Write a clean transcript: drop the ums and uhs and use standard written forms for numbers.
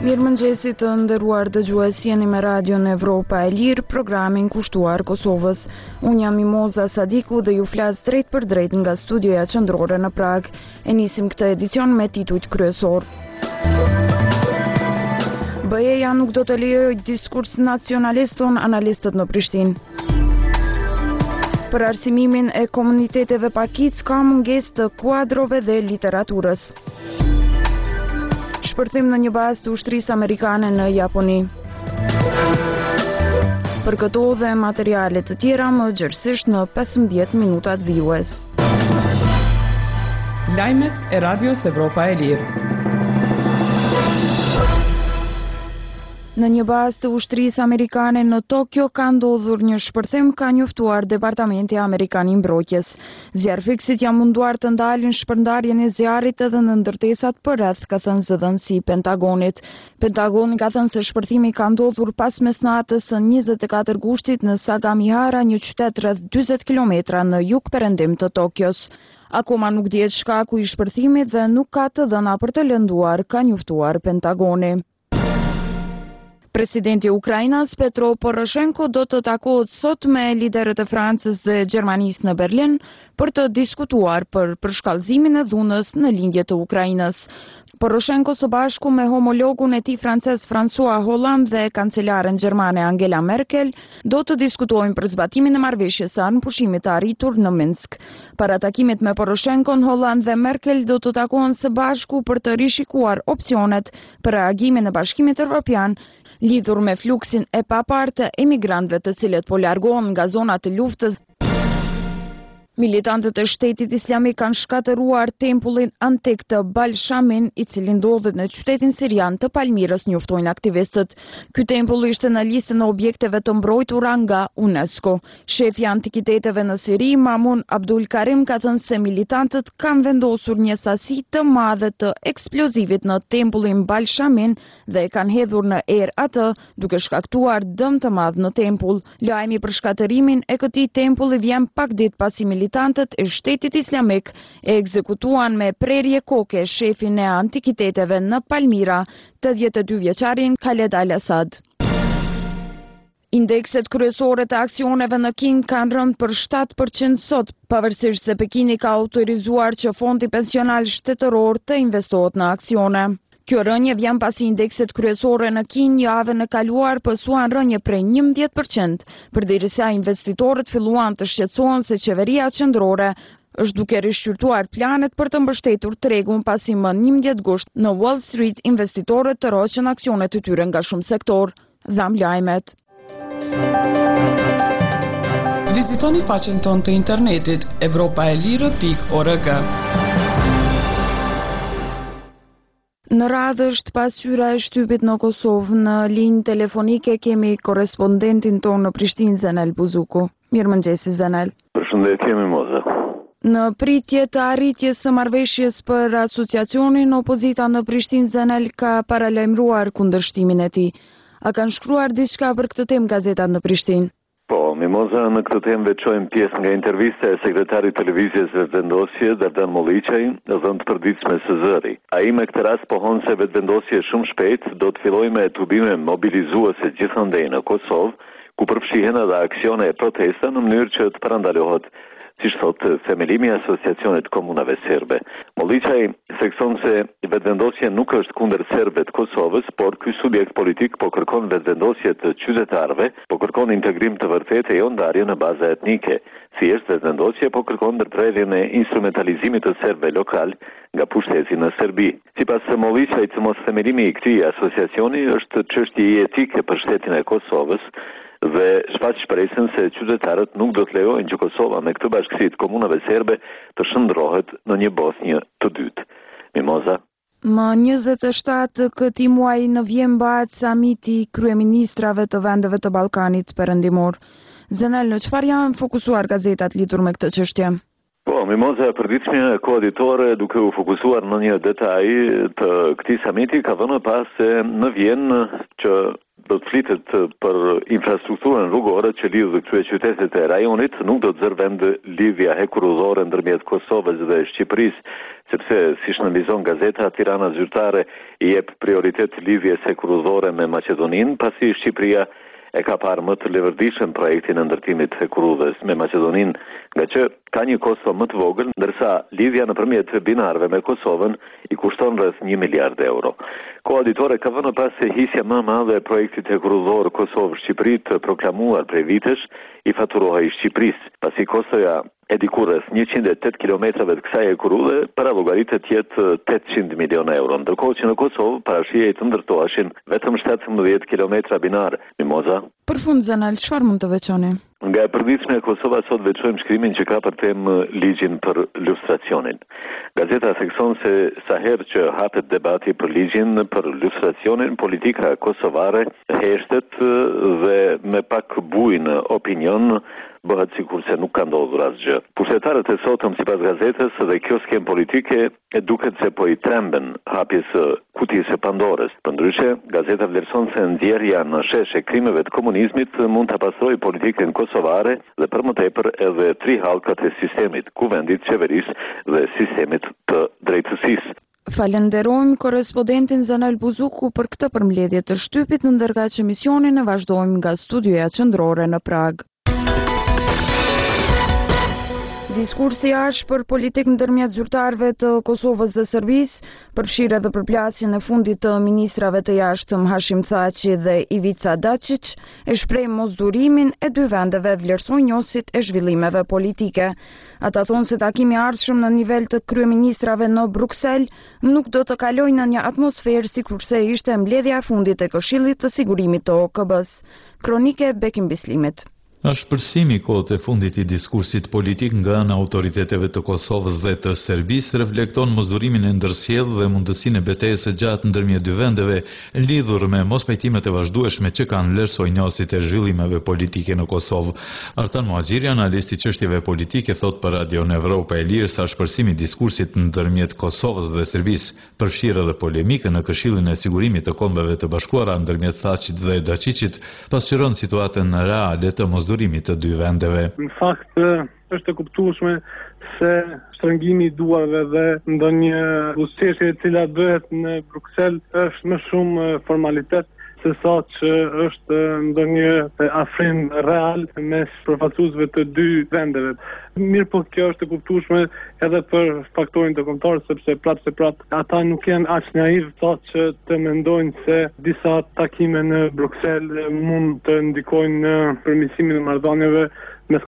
Mirëmëngjesi të nderuar dëgjues, jeni me Radion Evropa e Lirë, programin kushtuar Kosovës. Unë jam Mimoza Sadiku dhe ju flas drejt për drejt nga studioja qendrore në Prag. E nisim këtë edicion me titujt kryesor. BE-ja nuk do të lejojë diskurs nacionalist, ton analistët në Prishtinë. Për arsimimin e komuniteteve pakic ka mungesë të kuadrove dhe literaturës. Shpërthim në një bazë të ushtrisë amerikane në Japoni. Për këto dhe materiale të tjera më gjërësisht në 15 minutat vijues. Lajmet e Radios Evropa e Lirë. Në një bazë të ushtrisë amerikane në Tokyo ka ndodhur një shpërthim, ka njoftuar Departamenti Amerikan i Mbrojtjes. Zjarfiksit janë munduar të ndalin shpërndarjen e zjarrit edhe në ndërtesat përreth, ka thënë zëdhënësi i Pentagonit. Pentagoni ka thënë se shpërthimi ka ndodhur pas mesnatës së 24 gushtit në Sagamihara, një qytet rreth 40 kilometra në jug-perëndim të Tokyos. Akoma nuk dihet shkaku i shpërthimit dhe nuk ka të dhëna për të lënduar, ka njoftuar Pentagoni. Presidenti i Ukrainës Petro Poroshenko do të takohet sot me liderët e Francës dhe Gjermanisë në Berlin për të diskutuar për përshkallëzimin e dhunës në lindje të Ukrainës. Poroshenko së bashku me homologun e tij francez François Hollande dhe kancelaren gjermane Angela Merkel do të diskutojnë për zbatimin e marrëveshjes së anëpushimit të arritur në Minsk. Para takimit me Poroshenkon, Hollande dhe Merkel do të takohen së bashku për të rishikuar opsionet për reagimin e Bashkimit Evropian lidhur me fluksin e papartë të emigrantëve të cilët po largohen nga zonat e luftës. Militantët e Shtetit Islamik kanë shkatëruar tempullin antik të Bal Shamin, i cili ndodhet në qytetin sirian të Palmirës, njoftojnë aktivistët. Ky tempull ishte në listën e objekteve të mbrojtura nga UNESCO. Shefi i antikiteteve në Siri, Mamun Abdul Karim, ka thënë se militantët kanë vendosur një sasi të madhe të eksplozivit në tempullin Bal Shamin dhe kanë hedhur në erë atë, duke shkaktuar dëm të madh në tempull. Lajmi për shkatërimin e këtij tempulli vjen pak ditë pasi militantët e Shtetit Islamik e ekzekutuan me prerje koke shefin e antikiteteve në Palmira, 82 vjeçarin Khaled Al-Assad. Indekset kryesore të aksioneve në King kanë rënë për 7% sot, pavarësisht se Pekini ka autorizuar që fondi pensional shtetëror të investohet në aksione. Kjo rënje vjen pasi indekset kryesore në Kinë javën e kaluar pësuan rënje prej 11%, përderisa investitorët filluan të shqetësohen se qeveria qendrore është duke rishqyrtuar planet për të mbështetur tregun pasi më 11 gusht në Wall Street investitorët të roqën aksionet të tyre nga shumë sektor. Dham lajmet. Vizitoni faqen tonë të internetit evropaelire.org. Në radhë është pasqyra e shtypit në Kosovë. Në linjë telefonike kemi korrespondentin tonë në Prishtinë, Zenel Buzuku. Mirëmëngjesi, Zenel. Përshëndetje, Mimoza. Në pritje të arritjes së marrëveshjes për asociacionin, opozita në Prishtinë, Zenel, ka paralajmëruar kundërshtimin e tij. A kanë shkruar diçka për këtë temë gazetat në Prishtinë? Po, Mimoza, në këtë temë veçojmë pjesë nga intervista e sekretarit televizjes Vetvendosje, Dardan Molliçaj, dhënë të përditshme së zëri. Ai me këtë rast pohon se Vetvendosje shumë shpejt do të fillojë me tubime mobilizuese gjithandej në Kosovë, ku përfshihen edhe aksione e protesta në mënyrë që të parandalohet, siç thotë, themelimi i asociacionit komunave serbe. Molliçaj thekson se vetvendosja nuk është kundër serbëve të Kosovës, por ky subjekt politik po kërkon vetvendosje të qytetarëve, po kërkon integrim të vërtetë e jo ndarje në baza etnike. Thjesht vetvendosja po kërkon ndërprerjen e instrumentalizimit të serbëve lokal nga pushteti në Serbi. Sipas Molliçajt, mosthemelimi i këtij asociacioni është çështje etike për shtetin e Kosovës, dhe shfaq shpresën se qytetarët nuk do të lejojnë që Kosova me këtë bashkësi të komunave serbe të shndrohet në një Bosnjë të dytë. Mimoza. Më 27 këtij muaji në Vjen bëhet samiti kryeministrave të vendeve të Ballkanit Perëndimor. Zenel, në çfarë janë fokusuar gazetat lidhur me këtë çështje? Po, Mimoza, përditshmja e koeditore duke u fokusuar në një detaj të këtij samiti ka vënë pas se në Vjen që do të flitet për infrastrukturën rrugore që lidh këtyre qytetet e rajonit, nuk do të zërë vend lidhja hekurudhore ndërmjet Kosovës dhe Shqipërisë, sepse si shënëlizon gazeta, Tirana zyrtare i jep prioritet lidhjes hekurudhore me Maqedoninë, pasi Shqipëria e ka parë më të levërdishëm projektin e ndërtimit të hekurudhës me Maqedoninë, nga që ka një kosto më të vogël, ndërsa lidhja nëpërmjet binarëve me Kosovën i kushton rreth 1 miliard euro. Koaditore ka vënë pas se hisja më e madhe e projektit hekurudhor Kosovë-Shqipëri të proklamuar prej vitesh i faturohej Shqipërisë, pasi kostoja e diku rreth 108 kilometrave të kësaj hekurudhe para llogaritet jetë 800 milion euro, ndërkohë që në Kosovë parashihej të ndërtoheshin vetëm 17 kilometra binar. Mimoza. Për fund, Zanal, çfarë mund të veçoni? Nga e përditshme e Kosova sot veçojmë shkrimin që ka për temë ligjin për lustracionin. Gazeta thekson se sa herë që hapet debati për ligjin për lustracionin, politika kosovare heshtet dhe me pak bujnë opinion bëhet sikur se nuk ka ndodhur asgjë. Pushtetarët e sotëm sipas gazetës dhe kjo skem politike e duket se po i tremben hapjes së kutisë së Pandorës. Përndryshe, gazeta vlerëson se nxjerrja në shesh e krimeve të komunizmit mund ta pastrojë politikën kosovare dhe për më tepër edhe tri hallkat e sistemit, kuvendit, qeverisë dhe sistemit të drejtësisë. Falenderojmë korrespondentin Zanal Buzuku për këtë përmbledhje të shtypit, ndërkaq që emisionin e vazhdojmë nga studioja qendrore në Prag. Diskursi aq për politikë ndërmjet zyrtarëve të Kosovës dhe Serbisë, përfshirë edhe përplasjen e fundit të ministrave të jashtëm Hashim Thaçi dhe Ivica Dačić, e shpreh mosdurimin e dy vendeve vlerësonjësit e zhvillimeve politike. Ata thonë se takimi i ardhshëm në nivel të kryeministrave në Bruksel nuk do të kalojë në një atmosferë sikurse ishte mbledhja e fundit e Këshillit të Sigurimit të OKB-s. Kronike Bekim Bislimit. Shpërsimi i kohët e fundit i diskursit politik nga ana autoriteteve të Kosovës dhe të Serbisë reflekton mosdurimin e ndërsjellë dhe mundësinë e betejës së gjatë ndërmjet dy vendeve lidhur me mospajtimet e vazhdueshme që kanë vlerësonjosit e zhvillimeve politike në Kosovë. Artan Muhaxhiri, analisti i çështjeve politike, thot për Radion Evropa e Lirë se shpërsimi i diskursit ndërmjet Kosovës dhe Serbisë përfshirë edhe polemikën në Këshillin e Sigurimit të Kombeve të Bashkuara ndërmjet Thaçit dhe Dačićit, pasqyron situatën reale të mosdurimit të dy vendeve. Në fakt, është e kuptueshme se shtrëngimi i duarve dhe ndonjë buzëqeshje e cila bëhet në Bruksel është më shumë formalitet se sa që është ndonjë afrim real mes përfaqësuesve të dy vendeve. Mirë, po kjo është e kuptueshme edhe për faktorin ndërkombëtar, sepse prap ata nuk janë aq naiv sa që të mendojnë se disa takime në Bruksel mund të ndikojnë në përmirësimin e marrëdhënieve